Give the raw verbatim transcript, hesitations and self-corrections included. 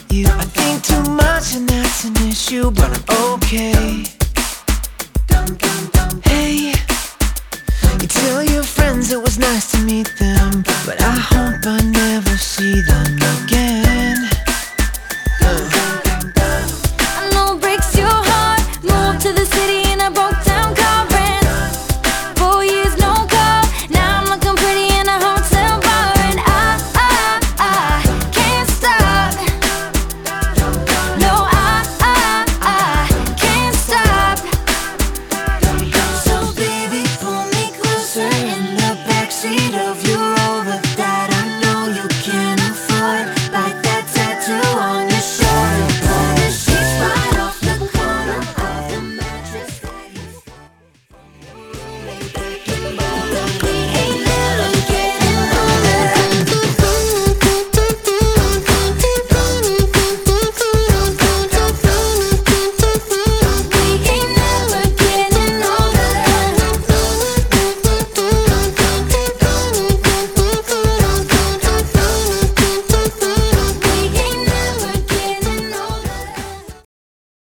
you. I think too much and that's an issue, but I'm okay. Hey, you tell your friends it was nice to meet them, but I hope I never see them again.